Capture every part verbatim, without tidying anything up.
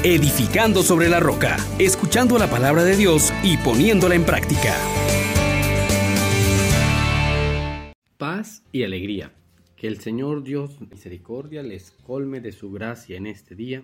edificando sobre la roca, escuchando la palabra de Dios y poniéndola en práctica. Paz y alegría. Que el Señor Dios de misericordia les colme de su gracia en este día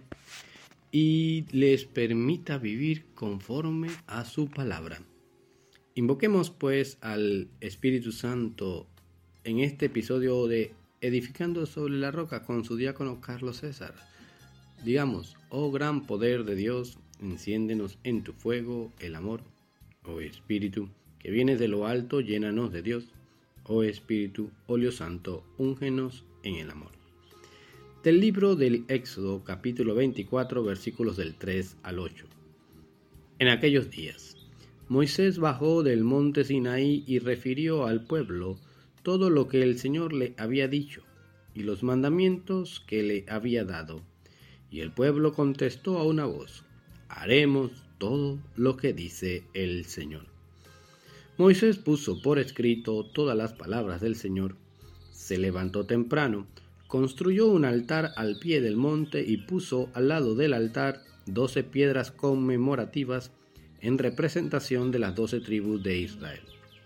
y les permita vivir conforme a su palabra. Invoquemos pues al Espíritu Santo en este episodio de Edificando sobre la roca con su diácono Carlos César. Digamos: oh gran poder de Dios, enciéndenos en tu fuego el amor. Oh Espíritu, que vienes de lo alto, llénanos de Dios. Oh Espíritu, óleo santo, úngenos en el amor. Del libro del Éxodo, capítulo veinticuatro, versículos del tres al ocho. En aquellos días, Moisés bajó del monte Sinaí y refirió al pueblo todo lo que el Señor le había dicho y los mandamientos que le había dado. Y el pueblo contestó a una voz: haremos todo lo que dice el Señor. Moisés puso por escrito todas las palabras del Señor, se levantó temprano, construyó un altar al pie del monte y puso al lado del altar doce piedras conmemorativas en representación de las doce tribus de Israel.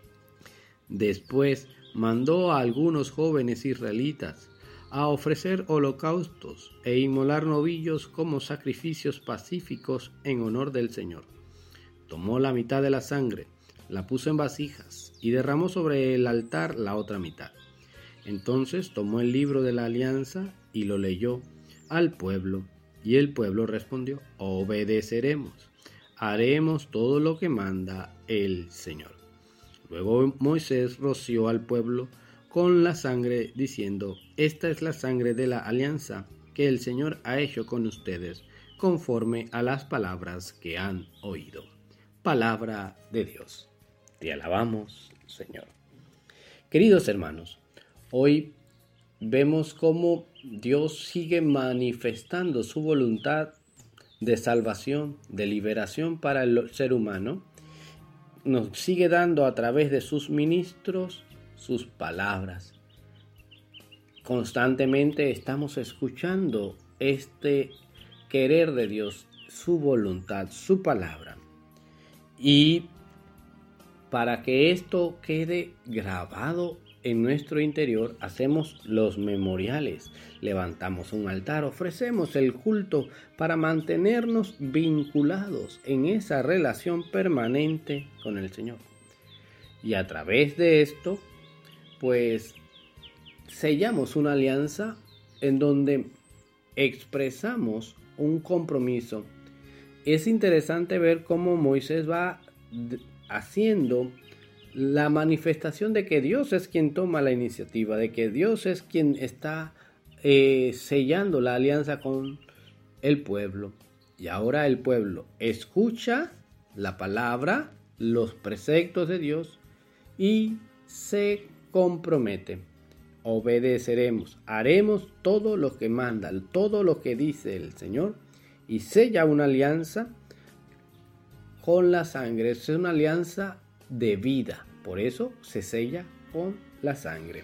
Después mandó a algunos jóvenes israelitas a ofrecer holocaustos e inmolar novillos como sacrificios pacíficos en honor del Señor. Tomó la mitad de la sangre, la puso en vasijas y derramó sobre el altar la otra mitad. Entonces tomó el libro de la alianza y lo leyó al pueblo, y el pueblo respondió: obedeceremos, haremos todo lo que manda el Señor. Luego Moisés roció al pueblo con la sangre, diciendo: esta es la sangre de la alianza que el Señor ha hecho con ustedes, conforme a las palabras que han oído. Palabra de Dios. Te alabamos, Señor. Queridos hermanos, hoy vemos cómo Dios sigue manifestando su voluntad de salvación, de liberación para el ser humano. Nos sigue dando a través de sus ministros sus palabras. Constantemente estamos escuchando este querer de Dios, su voluntad, su palabra. Y para que esto quede grabado en nuestro interior, hacemos los memoriales, levantamos un altar, ofrecemos el culto para mantenernos vinculados en esa relación permanente con el Señor. Y a través de esto, pues sellamos una alianza en donde expresamos un compromiso. Es interesante ver cómo Moisés va haciendo la manifestación de que Dios es quien toma la iniciativa, de que Dios es quien está eh, sellando la alianza con el pueblo. Y ahora el pueblo escucha la palabra, los preceptos de Dios y se compromete. Obedeceremos, haremos todo lo que manda, todo lo que dice el Señor, y sella una alianza con la sangre. Es una alianza de vida, por eso se sella con la sangre.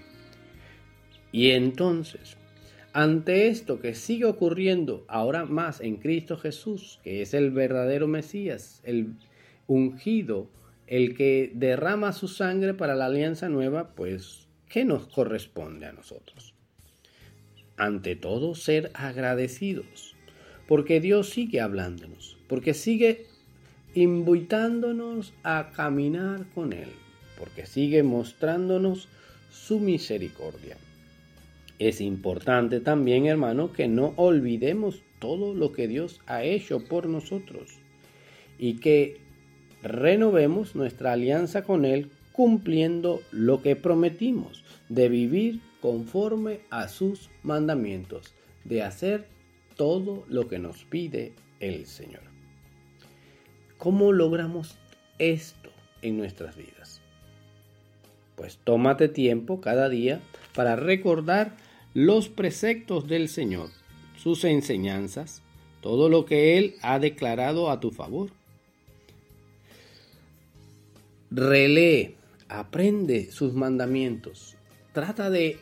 Y entonces, ante esto que sigue ocurriendo ahora más en Cristo Jesús, que es el verdadero Mesías, el ungido, el que derrama su sangre para la alianza nueva, pues, ¿qué nos corresponde a nosotros? Ante todo, ser agradecidos, porque Dios sigue hablándonos, porque sigue invitándonos a caminar con Él, porque sigue mostrándonos su misericordia. Es importante también, hermano, que no olvidemos todo lo que Dios ha hecho por nosotros y que renovemos nuestra alianza con Él cumpliendo lo que prometimos de vivir conforme a sus mandamientos, de hacer todo lo que nos pide el Señor. ¿Cómo logramos esto en nuestras vidas? Pues tómate tiempo cada día para recordar los preceptos del Señor, sus enseñanzas, todo lo que Él ha declarado a tu favor. Relee, aprende sus mandamientos, trata de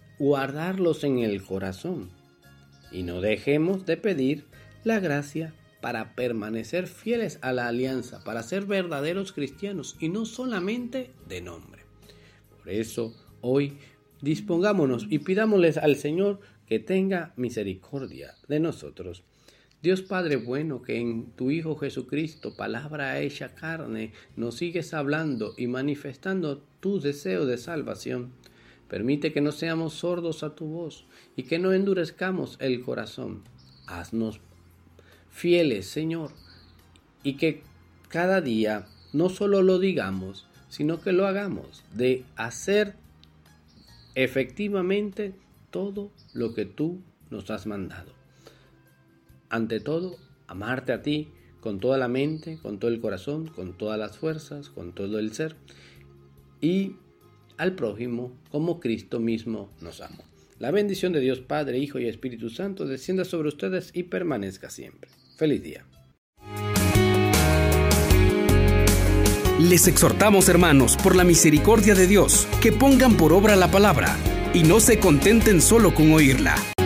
guardarlos en el corazón y no dejemos de pedir la gracia para permanecer fieles a la alianza, para ser verdaderos cristianos y no solamente de nombre. Por eso hoy dispongámonos y pidámosles al Señor que tenga misericordia de nosotros. Dios Padre bueno, que en tu Hijo Jesucristo, palabra hecha carne, nos sigues hablando y manifestando tu deseo de salvación. Permite que no seamos sordos a tu voz y que no endurezcamos el corazón. Haznos fieles, Señor, y que cada día no solo lo digamos, sino que lo hagamos, de hacer efectivamente todo lo que tú nos has mandado. Ante todo, amarte a ti con toda la mente, con todo el corazón, con todas las fuerzas, con todo el ser, y al prójimo como Cristo mismo nos amó. La bendición de Dios Padre, Hijo y Espíritu Santo descienda sobre ustedes y permanezca siempre. Feliz día. Les exhortamos, hermanos, por la misericordia de Dios, que pongan por obra la palabra y no se contenten solo con oírla.